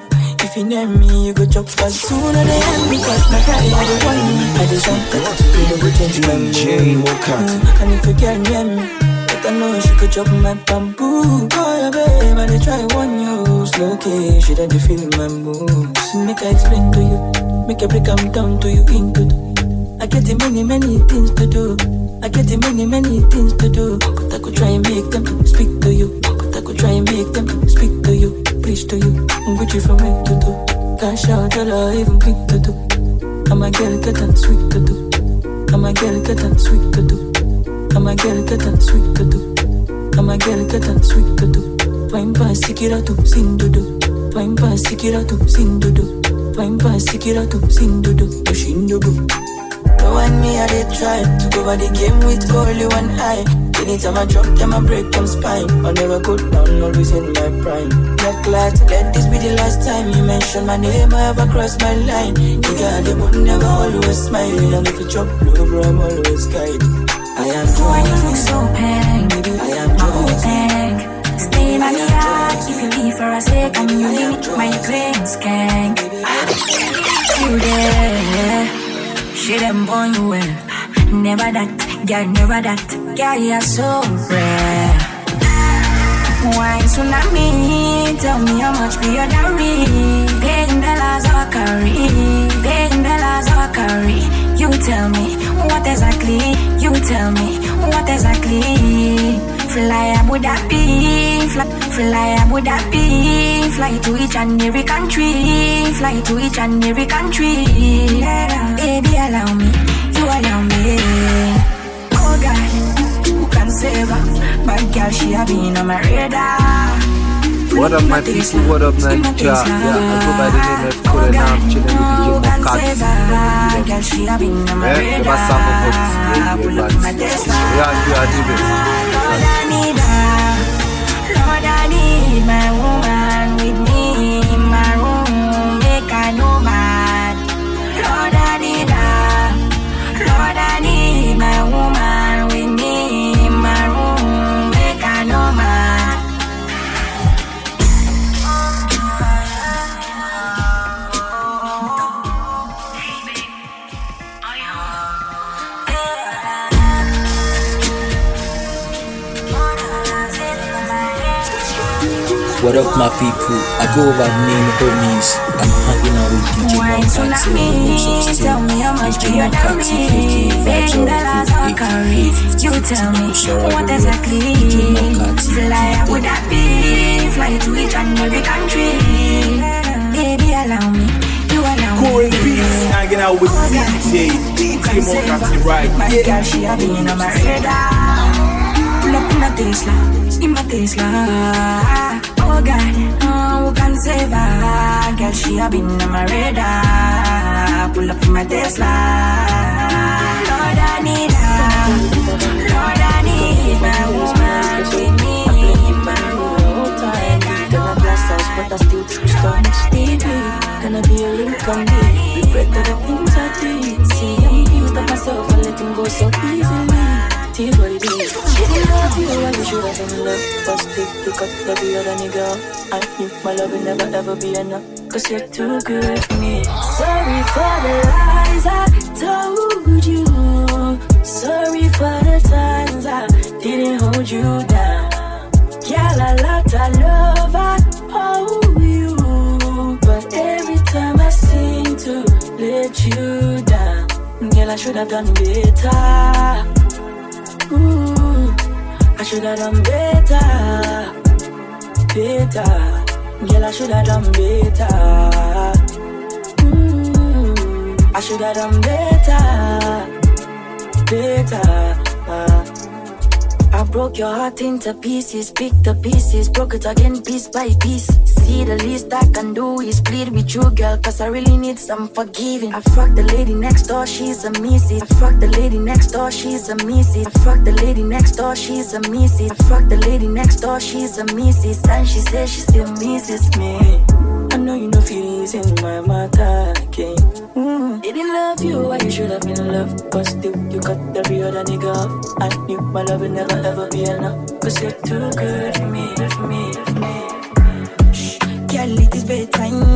If you name me, you go chop as sooner they end. Because my carry I don't want me. I just want to feel everything. D J Mokati. And if you can't hear me, but I know she could chop my bamboo. Oh yeah, babe, I dey try one use. Okay, she don't feel my moves. Make I explain to you, make I break them down to you into two. I get the many, many things to do. I get the many, many things to do. But I could try and make them speak to you. But I could try and make them speak to you. Preach to you, I'm with you from head to toe. Cash out, all I even big to do. I'm a girl, get and sweet to do. I'm a girl, get and sweet to do. I'm a girl, get and sweet to do. I'm a girl, get and sweet to do. Fine pass, sikira to sin do do. Fine pass, sikira to sin do do. Fine pass, sikira to sin do do. Shin do do. No one me, I did try to cover the game with only one eye. Anytime I drop them, I break them spine. I'll never go down, always in my prime. Black light, let this be the last time you mention my name, I ever cross my line. Nigga, the moon never always smiling. And if you drop blue, bro, I'm always guiding. I am Why you look so pink? Baby, I am drunk. Stay by the yard. If you leave for a second, you leave my green skank. You there? She them born you well. Never that, girl, never that. Girl, you're so rare. Why tsunami? Tell me how much be your dowry. Paying dollars or carry. Paying dollars or carry. You tell me what exactly. You tell me what exactly. Fly Abu Dhabi, fly, fly Abu Dhabi. Fly to each and every country. Fly to each and every country. Yeah. Baby, allow me. You allow me. Oh God, who can save her? Bad girl, she a been on my radar. What up, my people? What up, Nigeria? Yeah, I go by the name of Kule now. I'm chilling with D J Mokati. Yeah, the best of the yeah, you are the best. Lord, I need her. Lord, I need my woman with me in my room. Make her no mad. Lord, I need her. Lord, I need my woman with me in my room. Make her no mad. What up, my people? I go by the name of Homies. I'm hanging out with D J Mokati on the wheels of steel. D J Mokati, aka Vibes, You tell me what exactly. Fly Abu Dhabi, fly to each and every country. Baby, allow me. You allow me. Corey Beats hanging out with D J D J Mokati right my yeah. Girl, she a been on my radar. Pull up in a Tesla, in my Tesla. Oh God, oh, who can save her? Girl, she a been on my radar. Pull up in my Tesla. Lord, I need her. Lord, I need my woman with me in my room. Gonna blast house, but I still choose stones. Baby, gonna be a link on me. Regret all the things I did. See, I'm used up myself and letting go so easily. Tell what it is. Didn't love you, I wish you had in love. But still, you cut every other nigga. I knew my love will never ever be enough. Cause you're too good for me. Sorry for the lies I told you. Sorry for the times I didn't hold you down. Girl, a lot of love I owe you. But every time I seem to let you down. Girl, I should have done better. Ooh, I should have done better. Better. Girl, I should have done better. Ooh, I should have done better. Better. Uh, I broke your heart into pieces, picked the pieces, broke it again piece by piece. See, the least I can do is plead with you, girl, cause I really need some forgiving. I fucked the lady next door, she's a missus. I fucked the lady next door, she's a missus. I fucked the lady next door, she's a missus. I fucked the lady next door, she's a missus. And she says she still misses me. I know you know feelings in my matter, okay? Mm. Didn't love you, why you should have been loved. But still, you cut every other nigga off. I knew my love will never ever be enough. Cause you're too good for me, for me, for me. Shh, girl, it is bedtime.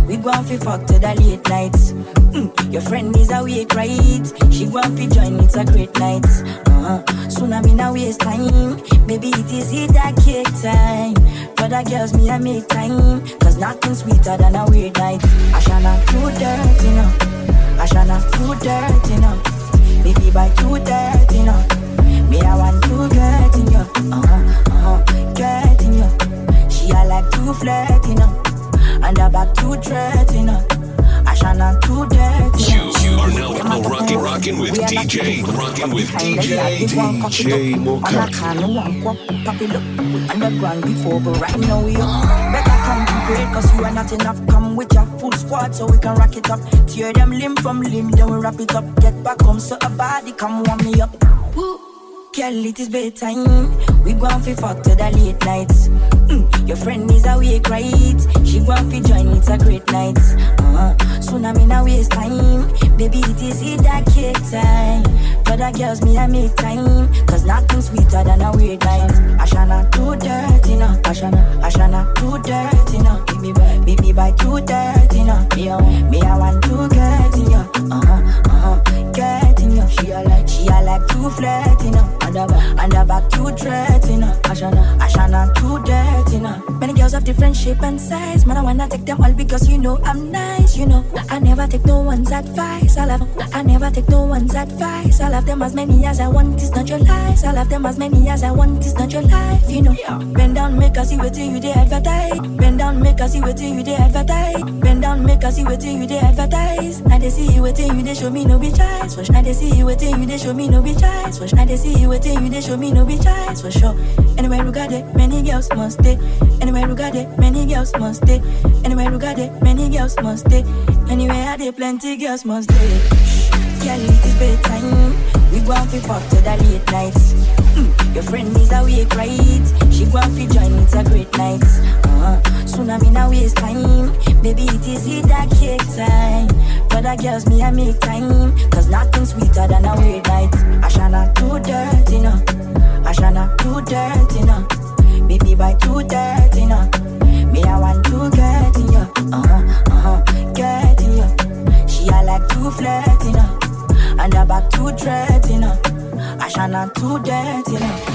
We go and fi fuck to the late nights. Mm, your friend is awake, right? She go and fi join, it's a great night. Uh-huh. Soon I'm in a waste time. Maybe it is it that cake time. For the girls, me I make time. Cause nothing sweeter than a weird night. I shall not too dirty, no. I shall not too dirty, no. Maybe by two dirty, no. Me I want to get in you. Uh-huh, uh-huh, get in you. She I like to flirt, you know. And I back to threat, you know. I shall not too dirty. You, you are now, now rocking, rocking with D J, rocking with D J, D J Mokati. No one walk, pop it up, we underground before, but right now we up. Better come prepared, cause you are not enough. Come with your full squad so we can rock it up. Tear them limb from limb, then we wrap it up. Get back home so a body come warm me up. Woo. Girl, it is bedtime. We go and fi fuck to the late nights. Mm, your friend is awake, right? She go and fi join, it's a great night. Uh-huh. Soon I'm in a waste time. Baby, it is it that cake time. For the girls, me I make time. Cause nothing sweeter than a weird night. I shall not too dirty, no. I shall not, I shall not too dirty, no. Baby, by, baby, by too dirty, no. Me, I, me, I want to get in you. Uh-huh, uh-huh, get in you. She a like, she a like to flirt, you know. And the back, and the back too dirty, you know. I shall not, I shall not too dirty, you know. Many girls of different shape and size. Man, I wanna take them all because you know I'm nice, you know. I never take no one's advice. I'll have, I never take no one's advice. I'll have them as many as I want, it's not your life. I'll have them as many as I want, it's not your life, you know. Bend down, make us see what you they advertise. Bend down, make us see what you they advertise. Bend down, make us see what you they advertise. Now they see what you they show me no be choice. For now they see what you they show me no be choice. For now they see what you they show me no be choice. For sure. Anywhere you got it, many girls must stay. Anywhere you got it, many girls must stay. Anywhere you got it, many girls must stay. Anywhere I did, plenty girls must stay. Girl, it is bedtime. We go and fi fuck to the late nights. Mm, your friend is awake, right? She go and fi join, it's a great night. Uh-huh. Soon I'm in a waste time. Baby, it is it that cake time. For the girls, me I make time. Cause nothing sweeter than a weird night. I shall not too dirty, no. I shall not too dirty, no. Baby, by too dirty, no. Me I want to get in you. Uh-huh, uh-huh, get in you. She I like to flirt, you know. And I back too dirty, you know. I shall not too dirty, you know.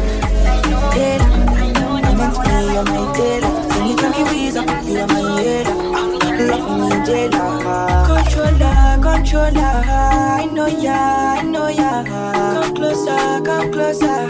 Taylor, I meant to be on my Taylor. When you tell me we's up, you're my header. Love me, jailer. Controller, controller. I know ya, I know ya. Come closer, come closer.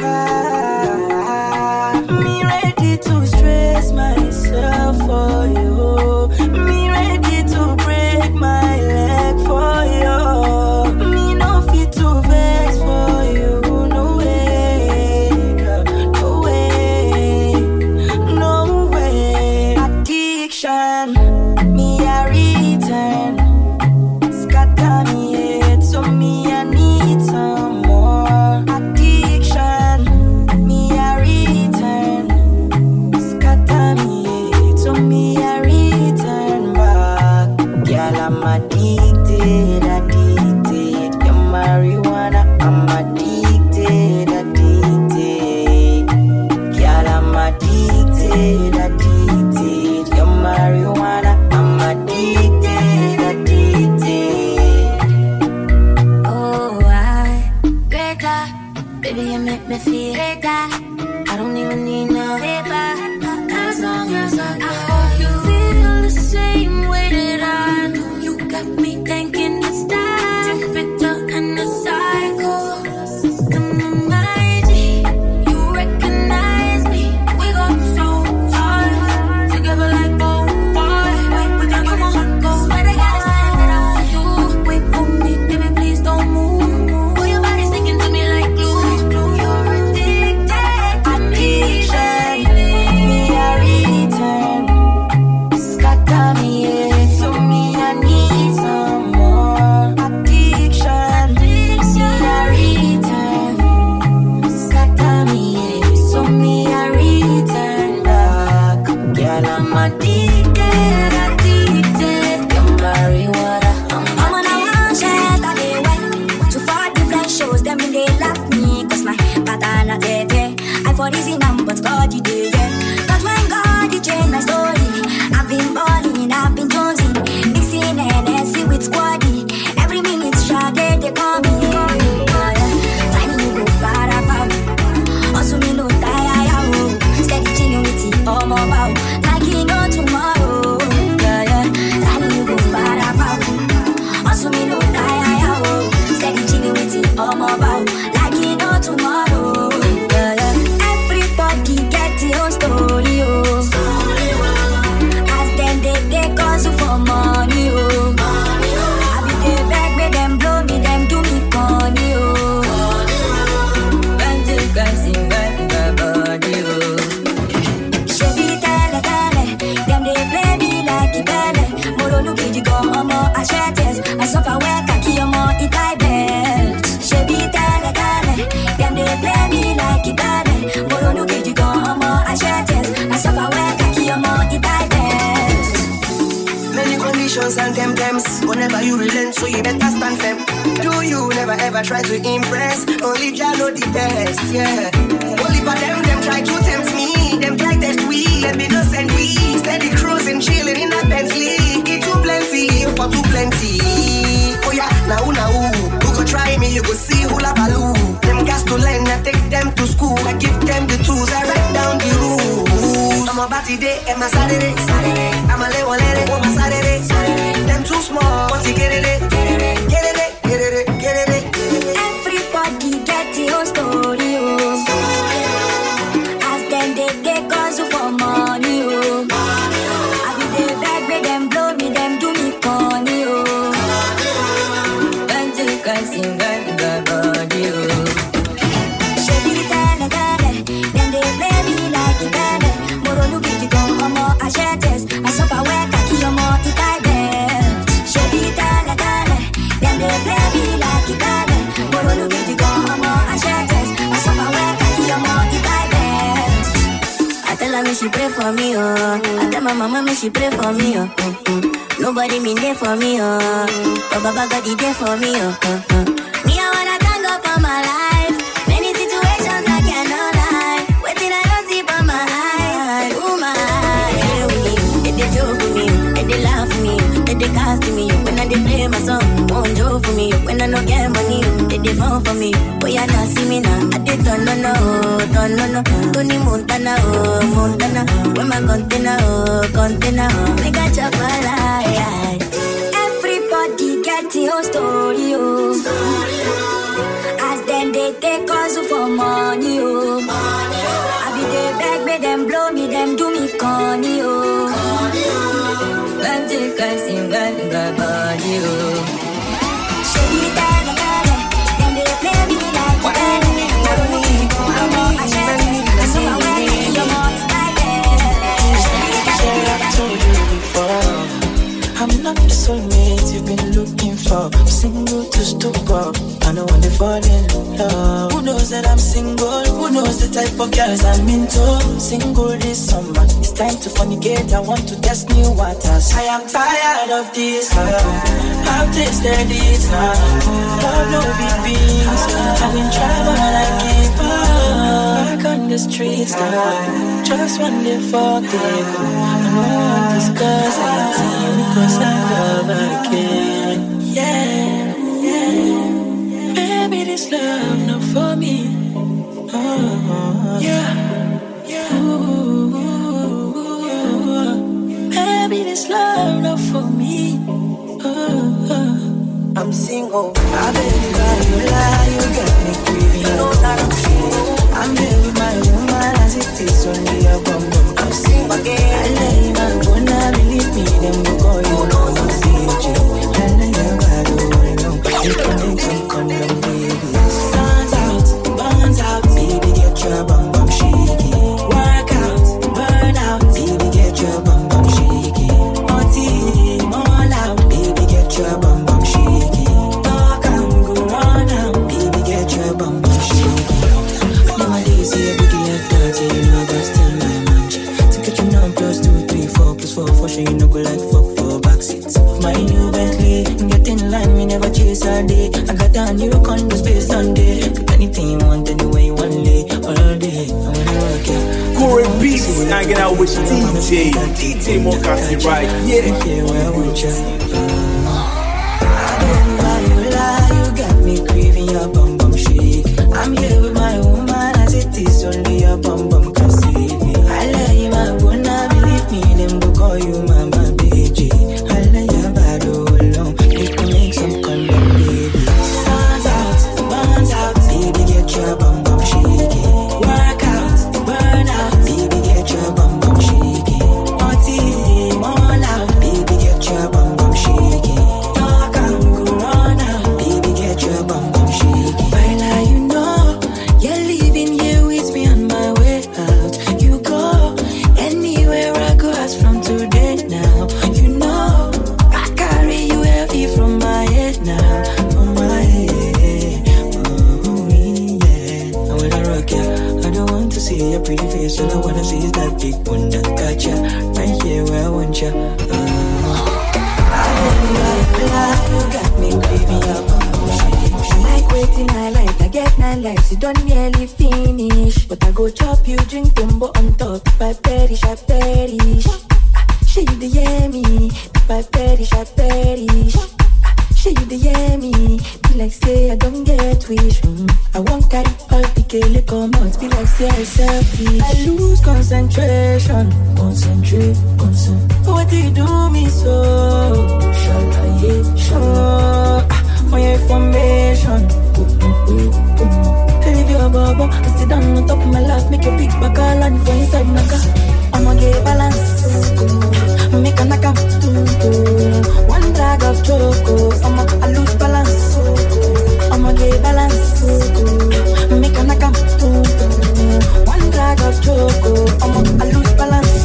Me ready to stress myself for you. Me ready to break my leg for you. Me no fit to vex for you. No way, girl. No way, no way. Addiction, me a return. Scatter me head, so me I need some more. Addiction, me a return. Scatter me head, so me I return back. Girl, I'm addicted, addicted. Your marijuana, I'm addicted, addicted. Girl, I'm addicted, addicted. Your marijuana, I'm addicted, addicted. Oh, I better, baby, you make me feel better. I don't even need no paper. As long as I got I hope you feel the same way that I do. You got me thinking it's time. Jupiter and the cycle. System reminds me, you recognize me. We got so tight, together like four, five. Wait, we can come on, go. Swear to God, it's time that I want you. Wait for me, baby, please don't move. Pull your body sticking to me like glue. You're addicted to me. Addiction, me a return. Scatter me head, so me I need some more. Addiction, me a return. Scatter me head, so me I return back. Girl, I'm addicted, addicted. Your marijuana, I'm I'm on a one shot of the way. To four different shows, them they laugh me. Cause my pattern a tete. I for easy number, but God you did, yeah. But when God you change my story. I've been balling, I've been jonesing. so you better stand firm. Do you never ever try to impress? Only Jah know the best, yeah. Only for them, them try to tempt me. Them try test we, let me just send we. Steady cruising, chilling in a Bentley. It too plenty, for too plenty. Oh yeah, now now, who go try me? You go see who la value. Them gas to learn, I take them to school. I give them the tools, I write down the rules. I'm a batty day and my Saturday. Saturday. I'm a level lady, oh my Saturday. Saturday. Them too small, but you get it, get it, get it, get it, get it. Everybody get your story, oh. As them they get cause for money, oh. I be the bag, make them blow me, them do me corny, oh. When you can sing, girl, girl, body, oh. Shady, tell them they play me like a band. Moro look at you go, omo, I share test. I suffer where kaki, omo, it I bet. Shady, tell them they play me like a band. Moro look at you go, omo, I share test. I suffer where kaki, omo, it I bet. I tell her me she pray for me, oh. I tell my mama me she pray for me, oh. Mm-hmm. Nobody mean there for me, oh. But Baba God he there for me, oh. Mm-hmm. Me I wanna thank God for my life. Many situations I cannot lie. Waiting I don't see for my eyes. Oh my eyes. They they joke with me, they they laugh with me, they they cast me. When I they play my song, won't joke for me. When I no get money, they they fall for me. Oh yeah, now see me now. I did turn no no, turn no no. Tony Montana, oh Montana. When my container, oh container, oh. Make a chop my life. Everybody get your story, oh. As then they take us for money, oh. I be the beg, make them blow me, them do me corny, oh. When they can sing, girl, girl, body, oh. Shady, daddy, daddy, then they play me like a band. I share this, so I wear it, you're more like I told you before, I'm not the soulmate you've been looking for. I'm single to stupor, I know when they fall in love. Who knows that I'm single? Who knows the type of girls I'm into? Single this summer, it's time to fornicate. I want to test new waters. I am tired of this love, I've tasted it now. Love no big beans, I've been trying but I give up. Back on the streets now, just one day for it. I know I want this cause I team because I love again. Yeah, yeah. Baby, this love not for me. Oh, yeah, yeah. Ooh, baby, this love not for me. Oh, oh. I'm single. I believe I you lie, you get me creepy. You know that I'm single. I'm here with my woman as it is only a bum bum. I'm single again. I lay my phone, I believe me, them go call you know I'm single. I lay your body, I know you can make some condom, baby. Sun's out, burns out, baby, get your bum bum shaky. Work out, burn out, baby, get your bum bum shaky. Party, all out, baby, get your bum bum shaky. Talk and go on out, baby, get your bum bum shaky. Nowadays, see a booty like that, yeah, you know I got still my manch. To get you now, plus two, three, four, plus four, for sure you know go like fuck for backseats. Of my new Bentley, get in line, we never chase all day. I got a new condo space Sunday. Pick anything you want, anyway you want lay all day. I wanna work it. Corey Beats, hanging out with D J, D J Mokasi, right? Yeah. Yeah, where I want you. I don't know why you lie, you got me craving your bum bum shake. I'm here with my woman as it is only a bum bum can save me. I lay my bone, I believe me, them go call you mama baby. I lay your body alone, you can make some condom baby. Sun's out, burns out, baby get your bum bum shaky. Work out, burn out, baby get your bum bum shaky. Party, all out, baby get your bum bum shaky. Talk and go on out, baby get your bum bum shaky. While I you know you're leaving here with me on my way out. You go anywhere I go as from today now. You know I carry you heavy from my head now, from my head. Oh yeah. And when I rock ya, I don't want to see your pretty face. All I wanna see is that big one that got ya right here where I want ya. Oh. I don't like you got me craving your bum. She like waiting, I like, I get nine lives, you don't nearly finish. But I go chop you, drink tumbo on top. If I perish, I perish. She you the hear me, if I perish, I perish. She you the hear me, be like say I don't get wish. Mm. I won't carry all the kele come out, be like say I selfish. I lose concentration, concentrate, concentrate. What do you do me so? Shall I yeah, sure. Ah, for your information, leave your bubble, I sit down on top of my lap, make your big back all and for inside naka. I'ma get balance, make a knock up. One drag of choco, I'ma I lose balance. I'ma get balance, make a knock up. One drag of choco, I'ma I lose balance.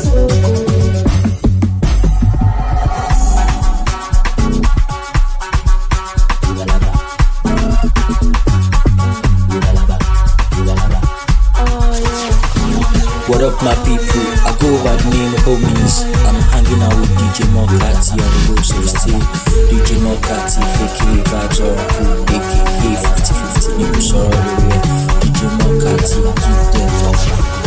What up, my people? I go by the name of Homies. I'm hanging out with D J Mokati on the Road sixteen. D J Mokati, aka Vibes Oracle, aka fifty fifty Nico Soro area. D J Mokati, keep them up.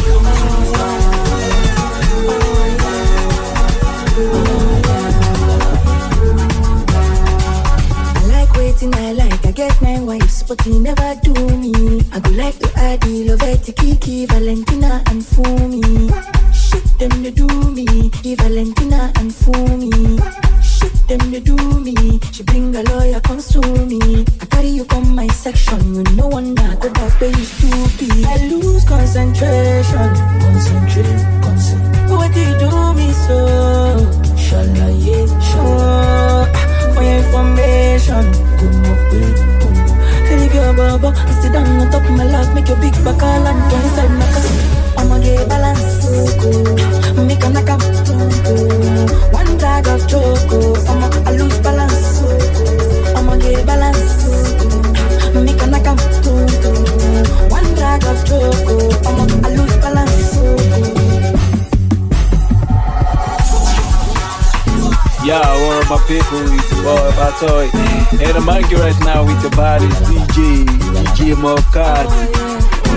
I like waiting, I like, I get my wives, but he never do me. I go like to add the Loveti, Kiki, Valentina, and Fumi. Shit them they do me, the Valentina and Fumi. Shit them they do me, she bring a lawyer, console me. I carry you come my section, you know one that go back where you stupid. I lose concentration, concentrate, concentrate. What do you do me so? Shall I yeah, sure. For your information, come up with, come up. Leave your bubble, I sit down on top of my lap, make your big back all and for inside my car. I'ma get balance, make a knock up. One drag of choco, I'ma I lose balance. I'ma get balance, make a knock up. One drag of choco, I'ma I lose balance. Yeah, what up, my people? It's your boy Batoy. Hey, the monkey right now with your body D J, D J Mokati.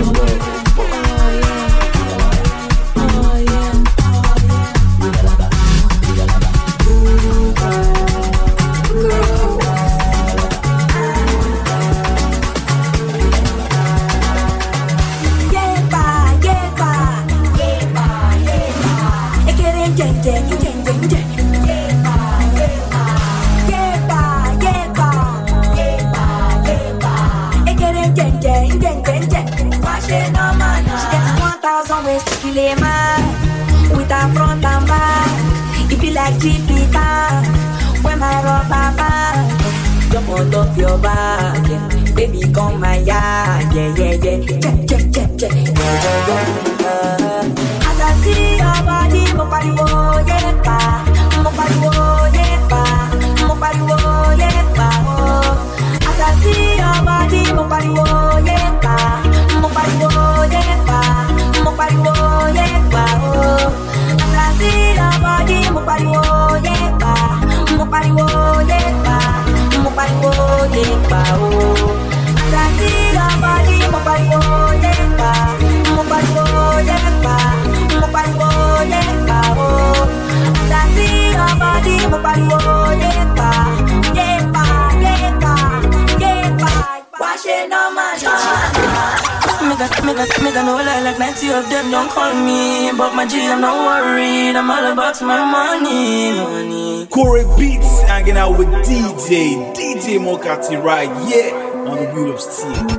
With a front and back, it be like Jupiter. When my rubber band jump on top your back, yeah. Baby come my yard, yeah, yeah, yeah. Check, check, check, check, yeah, yeah, yeah. As I see your body, mo pariwo, yeah, pa. Mo pariwo, yeah, pa. Mo pariwo, yeah, pa, oh. As I see your body, mo pariwo, yeah, pa. Mo pariwo, yeah, pa. Mo pariwo, yeah, pa, oh. As I see your body, mo pariwo, yeah, pa. Mo pariwo, yeah, pa. Mo pariwo, yeah, pa, oh. As I see your body, mo pariwo, yeah, pa. Mo pariwo, yeah, pa. Mo pariwo, yeah, pa, oh. As I see your body, mo pariwo, yeah, pa. Yeah, pa, yeah, pa, yeah, pa. Wash it on my door. Make a, make a, make a no lie, like ninety of them don't call me. But my G, I'm not worried, I'm all about my money, money. Corey Beats, hanging out with D J, D J Mokati right, yeah, on the wheel of steel.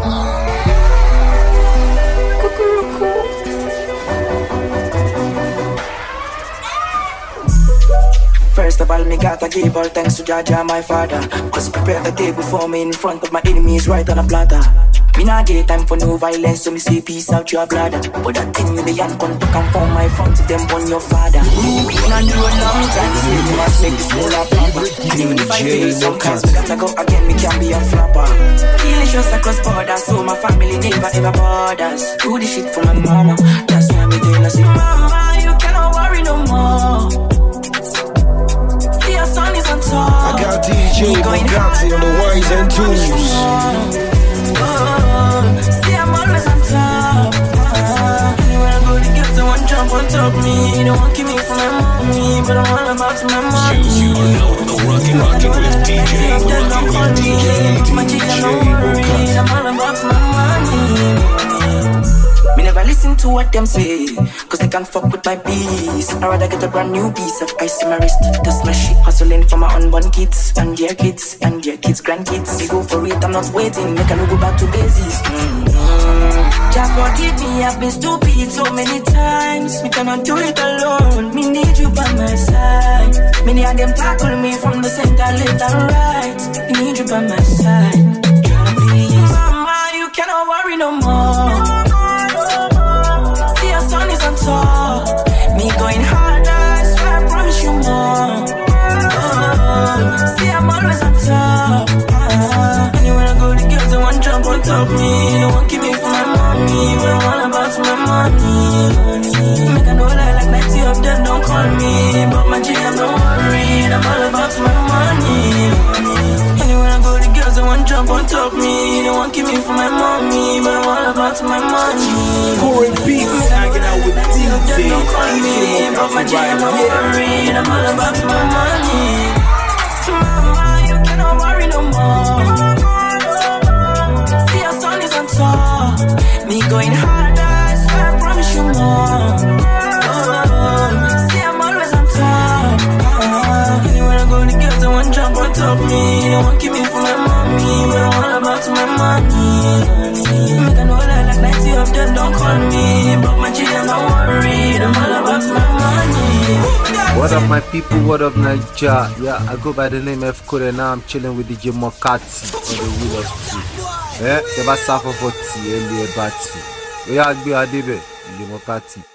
First of all, me gotta give all thanks to Jaja, my father. Cause prepare the table for me in front of my enemies right on a platter. Me not get time for no violence, so me say peace out your blood. But that thing in the hand come to come from my front to them on your father. When I do a long time, still you must make this more a proper. And even if I fail sometimes, we gotta go again, me can be a flopper. Healing just across borders, so my family never ever borders. Do the shit for my mama, that's why me tell her, say, Mama, you cannot worry no more. See your son is on top. I got D J Mokati on tunes. See, I'm always on top. Anywhere I go, the girls they want jump on top me. They want keep me from my mommy, but I'm all about my money. You, you know the rockin' rockin' with D J, rockin' with D J, My chicken, don't worry, I'm all about my money. Me never listen to what them say, cause they can't fuck with my peace. I'd rather get a brand new piece of ice in my wrist. That's my shit, hustling for my unborn kids and their kids and their kids, grandkids. They go for it, I'm not waiting, make I no go back to basics. Mm-hmm. Just forgive me, I've been stupid so many times. Me cannot do it alone, me need you by my side. Many of them tackle me from the center, left and right. Me need you by my side. Please. Mama, you cannot worry no more. Sun is on top. Me going harder, I swear I promise you more. Oh, see, I'm always on top. Uh, anywhere I go, the girls they want jump on top me. They want keep me for my money, but I'm all about my money. Make a no lie like ninety of them don't call me, but my G I'm don't worry. I'm all about my money. Anywhere I go, the girls they want jump on top me. They want keep me for my money, but I'm all about my money. Corey Beats hanging out with D J. Don't call me, but my G I'm don't worry. I'm all about my money. Mama, you cannot worry no more. See, your sun is on top. Me going harder, I swear I promise you more. Oh, see, I'm always on top. Uh, anywhere I go, the girls they want jump on top me. They want keep me for my mommy, but I'm all about my money. Make a no lie like ninety of them don't call me, but my G I'm don't worry. I'm all about my money. What up my people, what up Nigeria? Yeah, I go by the name F Code and now I'm chilling with D J Mokati on the wheel of two. Yeah, the best half of forty, L A Batty. We are going to D J Mokati.